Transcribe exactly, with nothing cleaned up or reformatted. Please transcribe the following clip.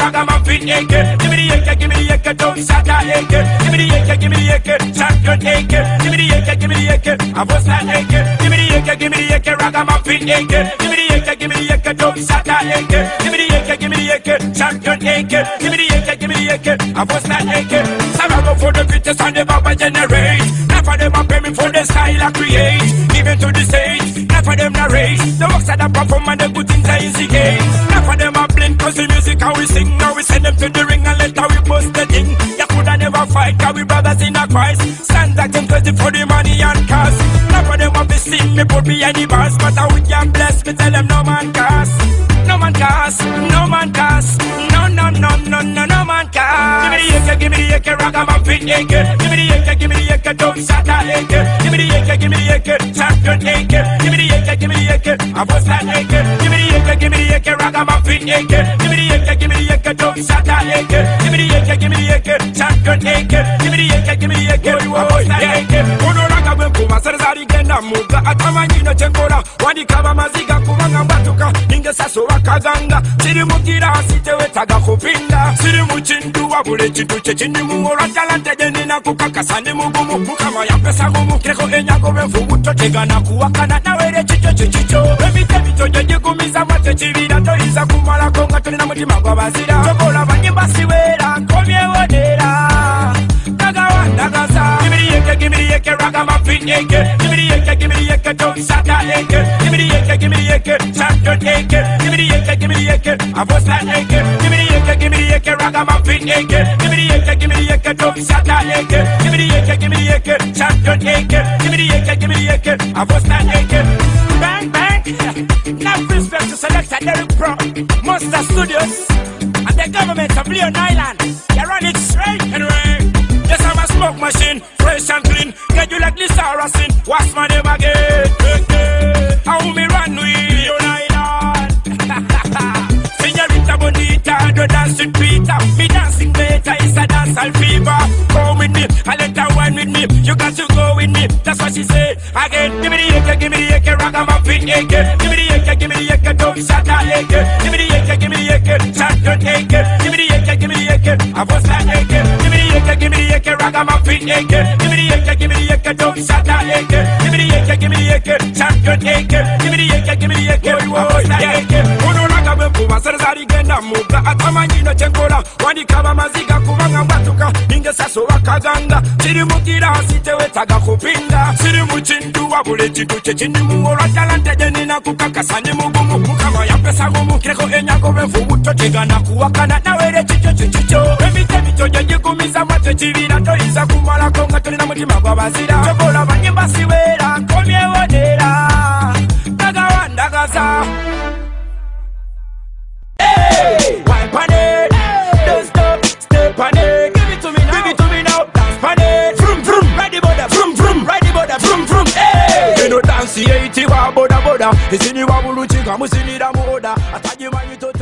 ragamuffin acre. Give me the acre, give me the acre, don't shut that acre. Give me the acre, give me the acre, champion acre. Give me the acre, give me the acre, I was that acre. Give me the acre, give me the acre, ragamuffin acre. Give me the acre, give me the acre, don't shut that acre. Give me the acre, give me the acre, champion acre. Give me the acre, give me the acre, I was that acre. Some I go for the fittest and the baba generate. Not for them I pay me for the style I create. Give it to the stage, not for them narrate. The works that I perform and the good things I instigate. Not for them I blink cause the music how we sing. Now we send them to the ring and let how we bust the thing. You coulda never fight cause we brothers in a Christ. Stand back and twenty for the money and cast. Not for them I be sing me put me any bars. But I would can bless me tell them no man cast. No man cast, no man cast. No, no, no, no, no, no man cast. Give me the acre, give me the acre, ragamuffin acre. Give me the acre, give me the acre, don't shut that acre. Give me the acre, give me the acre, champion acre. Give me the acre, give me the acre, I was that acre. Give me the acre, give me the acre, ragamuffin acre. Give me the acre, give me the acre, don't shut that acre. Give me the acre, give me the acre, champion acre. Give me the acre, give me the acre, I was that acre. Uno ragamuffin kuma sarzari genda muga atamanyi no chekora. Wadi kaba maziga kubanga mbatuka. Ninge saso wakaganga. Siri mukira asite wetaga kupinda. Siri muchindu wabule chitu chechini muora talante deni na kukakasani mugumu. Mukama ya pesa gumu. Kreko enyago benfu uto tegana kuwakana na wele chicho chicho. Remite bito jeji kumisa mate chivira. Toiza kumala konga tuli na mutima kwa bazira. Chokola banyimba siwera komye wadera. Nagawa nagaza. Give me the acre, give me the acre, ragamuffin acre. Give me the acre, give me the acre, don't shut that acre. Give me the acre, give me the acre, champion acre. Give me the acre, give me the acre, I was that acre. Give me the acre, give me the acre, ragamuffin acre. Give me the acre, give me the acre, don't shut that acre. Give me the acre, give me the acre, champion acre. Give me the acre, give me the acre, I was that acre. Bang bang, enough respect to Selector Derek Pro, Monster Studios, and the government of Leon Island. You run it straight anyway. Yes, I'm a smoke machine, fresh and clean. Get you like this harassing, wash my name again. Hey, hey. How me run with Leon Island? Señorita bonita, do dance with Peter. Me dancing better, it's a dancehall fever. Come with me, I let her wine with me. You got to go with me, that's what she said. Again, give me the acre, give me the acre, ragamuffin acre. Give me the acre, give me the acre, don't shut that acre. Give me the acre, give me the acre, champion acre. Give me the acre, give me the acre, I was that acre. Give me the acre, give me the acre, ragamuffin acre. Give me the acre, give me the acre, don't shut that acre. Give me the acre, give me the acre, champion acre. Give me the acre, give me the acre, I was that acre. Uno ragamuffin kuma sarzari genda muga atamanyi no chekora. Wadi kaba maziga kubanga mbatuka. Ninge saso wakaganga. Siri mukira asite wetaga kupinda. Siri muchindu wabule chitu chechini muora talante deni na kukakasani mugumu. Mukama ya pesa gumu. Kreko enyago benfu uto tegana kuwakana na wele chicho chicho. Remite bito jeji kumisa mate chivira. Toiza kumala konga tuli na mutima kwa bazira. Chokola banyimba siwera komye wadera. Nagawa nagaza. Hey, wine pan it, hey. Don't stop, step on it. Give it to me now, give it to me now. Dance pan it, vroom vroom, ride the border, vroom vroom, ride the border, vroom vroom. Hey, you know dance eighty wa boda boda. Isini wa buluchi kamusini da muoda. Ataji manyi to.